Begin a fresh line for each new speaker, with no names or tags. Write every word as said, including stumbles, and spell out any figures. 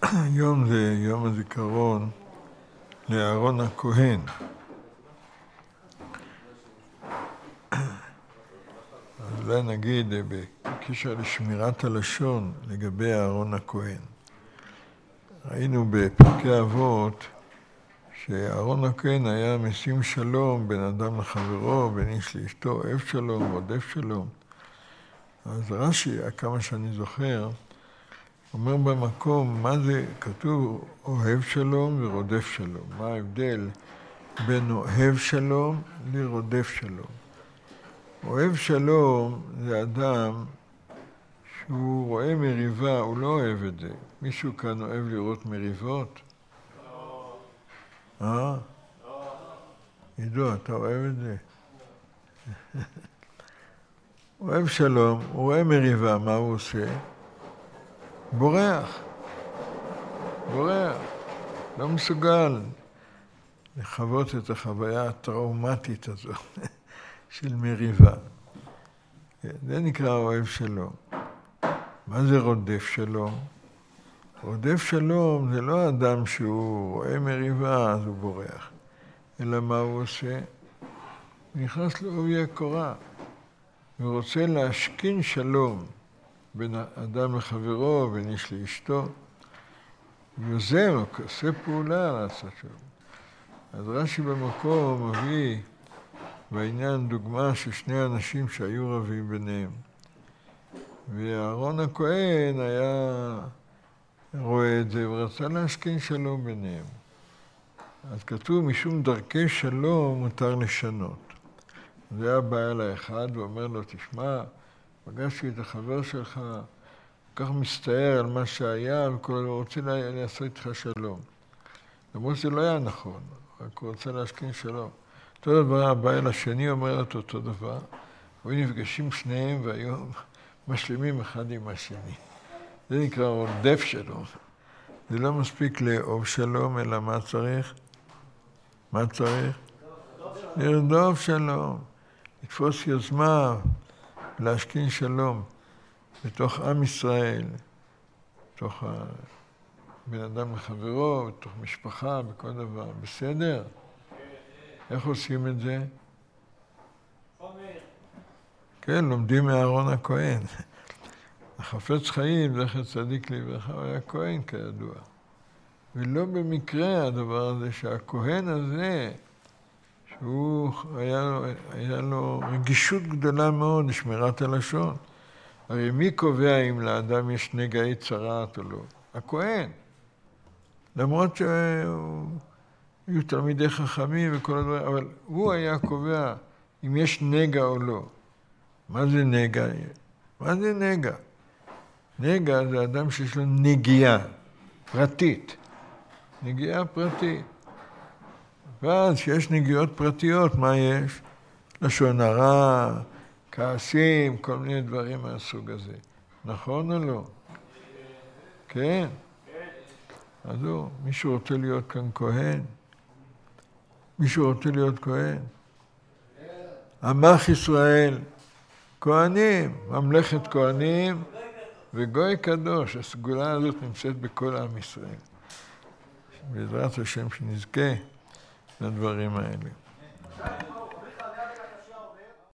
היום זה יום הזיכרון לאהרון הכהן. אז אולי נגיד בקשר לשמירת הלשון לגבי אהרון הכהן. ראינו בפרקי אבות שאהרון הכהן היה משים שלום בין אדם לחברו, בין איש לאשתו, אוהב שלום, רודף שלום. אז רש"י, כמה שאני זוכר, אומר במקום, מה זה כתוב אוהב שלום ורודף שלום? מה ההבדל בין אוהב שלום לרודף שלום? אוהב שלום זה אדם שהוא רואה מריבה, הוא לא אוהב את זה. מישהו כאן אוהב לראות מריבות? לא. אה? לא. עידו, אתה אוהב את זה? אוהב שלום, הוא רואה מריבה, מה הוא עושה? בורח. בורח. לא מסוגל לחוות את החוויה הטראומטית הזו של מריבה. זה נקרא אוהב שלום. מה זה רודף שלום? רודף שלום זה לא אדם שהוא רואה מריבה אז הוא בורח. אלא מה הוא עושה? הוא נכנס לעובי הקורה. הוא רוצה להשכין שלום בין אדם לחברו, בין איש לאשתו. הוא יוזם, הוא עושה פעולה לעשות שלום. אז רש"י במקום מביא בעניין דוגמה של שני אנשים שהיו רבים ביניהם. ואהרון הכהן היה רואה את זה ורצה להשכין שלום ביניהם. אז כתוב, משום דרכי שלום מותר לשנות. זה היה בא אל האחד ואומר לו, תשמע, פגשתי את החבר שלך, כך מסתער על מה שהיה, וכל רוצה לעשות איתך שלום. למרות שזה לא היה נכון, רק הוא רוצה להשכין שלום. אותו דבר בא אל השני, אומר את אותו דבר, והיו נפגשים שניהם והיו משלימים אחד עם השני. זה נקרא רודף שלום. זה לא מספיק לאהוב שלום, אלא מה צריך? מה צריך? לרדוף שלום. לתפוס יוזמה, להשכין שלום בתוך עם ישראל, בתוך בן אדם לחברו, בתוך משפחה, בכל דבר. בסדר? איך עושים את זה? כן, לומדים מאהרון הכהן. החפץ חיים, זכר צדיק לברכה, הוא היה כהן כידוע. ולא במקרה הדבר הזה שהכהן הזה, שהוא היה לו, היה לו רגישות גדולה מאוד לשמירת הלשון. הרי מי קובע אם לאדם יש נגעי צרעת או לא? הכהן. למרות שהיו תלמידי חכמים וכל הדברים, אבל הוא היה קובע אם יש נגע או לא. מה זה נגע? מה זה נגע? נגע זה אדם שיש לו נגיעה פרטית. נגיעה פרטית. ואז כשיש נגיעות פרטיות, מה יש? לשון הרע, כעסים, כל מיני דברים מהסוג הזה. נכון או לא? כן. אז הוא, מישהו רוצה להיות כאן כהן? מישהו רוצה להיות כהן? עמך ישראל, כהנים, ממלכת כהנים וגוי קדוש. הסגולה הזאת נמצאת בכל עם ישראל. בעזרת השם שנזכה לדברים האלה.